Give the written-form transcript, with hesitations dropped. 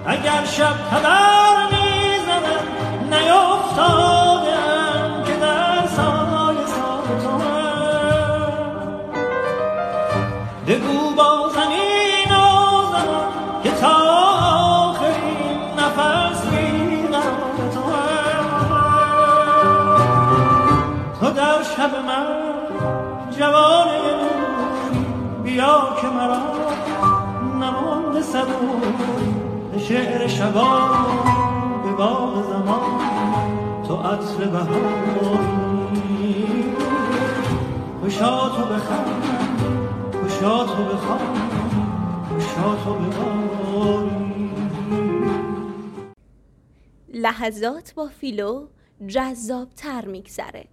اگر شب خبر میزنم نیفتادم که در سایه سایه تو بگو با زمین و زمان که تا آخرین نفس بی‌قرار تو در شب من جوانه نوری بیا که مرا نمانده صبوری شعر شبان به باغ زمان تو عطر بهاری خوشا تو بخند خوشا تو بخوان خوشا تو بباری. لحظات با فیلو جذاب‌تر میگذره.